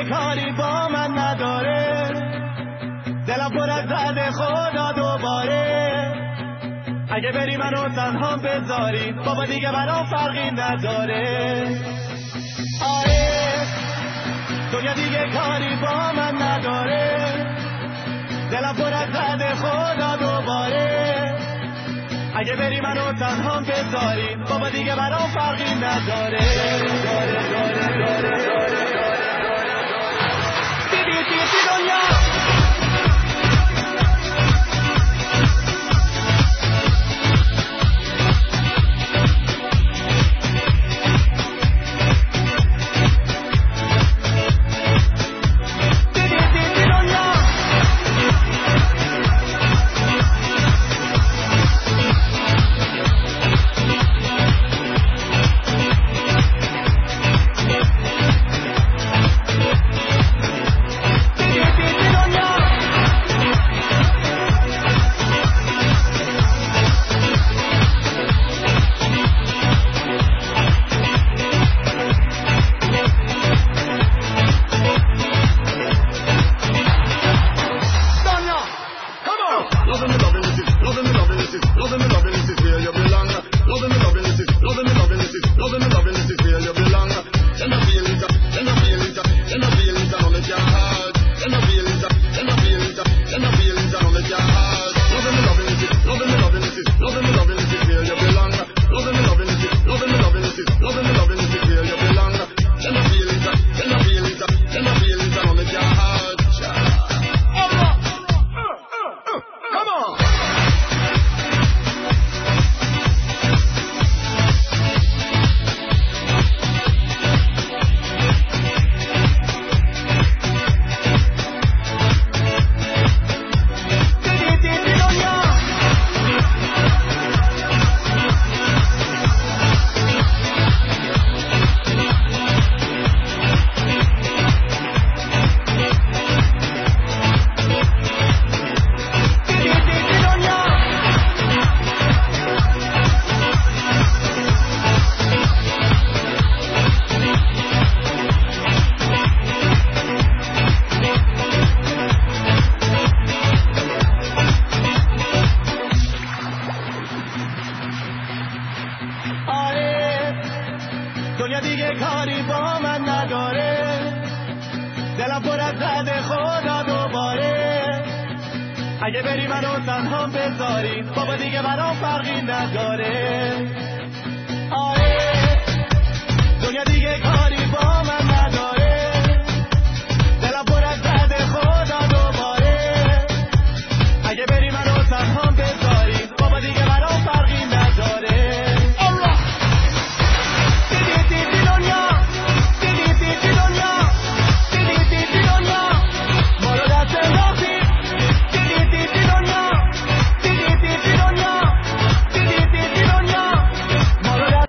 کاری با من نداره، دلم پر از درد خدا دوباره. اگه بری منو تنها بذاری بابا دیگه برام فرقی نداره. آره دنیا دیگه کاری با من نداره، دلم پر از درد خدا دوباره. اگه بری منو تنها بذاری بابا دیگه برام فرقی نداره. بی دنیا کاری با من نداره، دلم پر از درد خدا دوباره. اگه بری منو تنها بذاری بابا دیگه برام فرقی نداره.